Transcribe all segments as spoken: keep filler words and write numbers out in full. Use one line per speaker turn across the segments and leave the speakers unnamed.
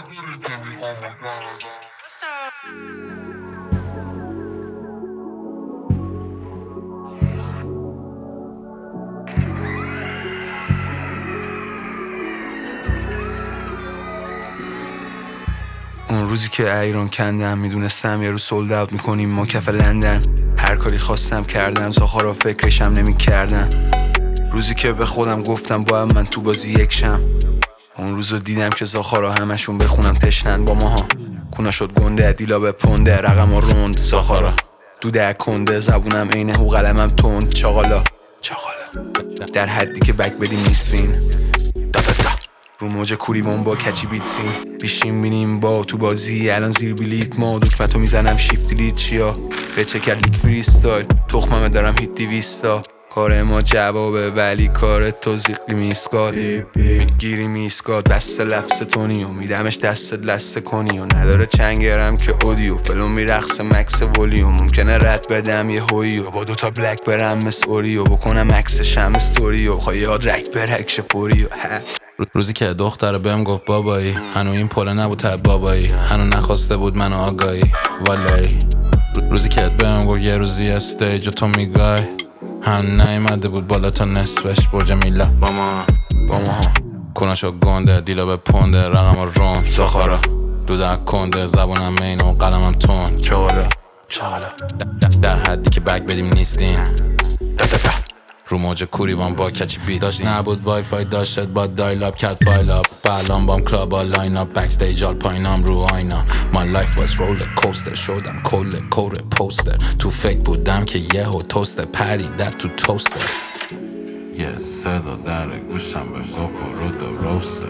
اون روزی که ایران کندم میدونستم یه روز سولد اوت میکنیم ما کف لندن. هر کاری خواستم کردم، زاخارا فکرشم نمی کردن. روزی که به خودم گفتم باید من تو بازی یکشم. اون روزو دیدم که زاخارا همشون بخونم تشنن با ماها. کونا شد گنده، دیلا به پنده، رقم و روند زاخارا دوده کنده، زبونم عینه و قلمم تند. چاقالا چاقالا در حدی که بک بدیم نیستین. دا دا دا رو موج کوریبان با کچی بیتسین. بیشیم بینیم با تو بازی الان زیر بلیت ما. دکمتو میزنم شیفت لیت چیا به چکر لیک فریستایل. تخممه دارم هیت دیویستا. کار ما جوابه ولی کار تو زیقلی میسکال. میگیری میسکال دست لفظ تونی و میدمش دست لسته کنی و نداره چنگرم که اودیو فلوم میرخص مکس ولیوم. ممکنه رد بدم یه هویی و با دوتا بلک برم مثل اوریو بکنم عکس شم استوریو. خواهی یاد رک برکش فوریو.
روزی که دختر بهم گفت بابایی، هنو این پله نبود تب بابایی، هنو نخواسته بود منو آگاهی والایی. روزی که بهم گفت یه روزی استیج و تو میگای، هنو نیمده بود بالا تا نصفش برج میلا. با ما با ما کناشو گنده، دیلا به پنده، رقم و رون زاخارا دوده کنده، زبونم مین و قلمم تون.
چاقالا چاقالا
در حدی که بک بدیم نیستین. دا دا دا رو موج کوریوان با کچی بیت داشت نبود وای فای داشت با دایل اپ کرد فایل اپ. بلان بام کلاب ها لاین اپ بک استیج آل پایینام رو آینا. My life was roller coaster شدم کل کور پوستر. تو فکر بودم که یه هو توستر پریدت تو توستر. یه صدا در گوشم به گفت رو دو روستر.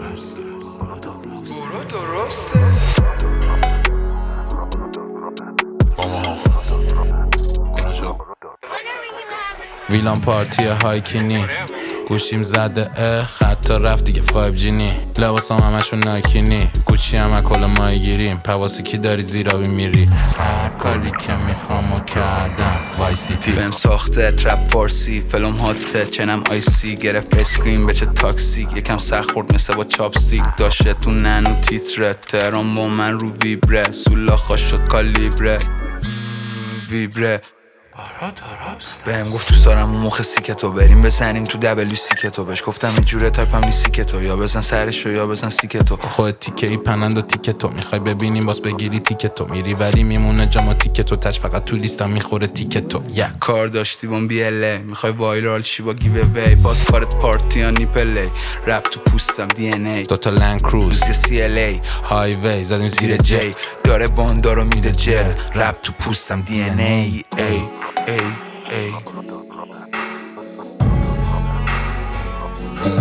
برو درسته
ویلان پارتی هایکینی گوشیم زده اه خطا رفت دیگه فایو جی نی. لباسام همشون نایکینی، گوچی همه کل مایی گیریم. پواسی کی داری زیرابی میری. هر کاری که میخوام و کردم وای سیتی.
بهم ساخته ترپ فارسی فلوم هاته چنم آیسی. گرفت اسکرین به چه تاکسیک یکم سخت خورد مثل با چاپسیک. داشته تو ننو تیتره تهران با من رو ویبره. سولا خوش شد کالیبره ویبره. بهم گفت دوست دارم اون مخ سیکتو بریم بزنیم تو دبلیو سیکتو. بهش گفتم این جوره تایپم نیست سیکتو، یا بزن سرشو یا بزن سیکتو.
خود تیکه ای پنند و تیکتو میخوای ببینیم باز بگیری تیکتو. میری ولی میمونه جاما تیکتو تچ فقط تو لیستم میخوره تیکتو.
یا yeah. کار داشتی بام بی ال ای میخوای وایرال چی با گیو اوی. باز کارت پارتی ها نیپلی رپ تو پوستم دی ان ای.
دوتا لند کروز
یه سی ال ای
های وی زدیم
زیر جی. داره واندارو میده جر رپ تو پوستم دی ان ای ای ای ای.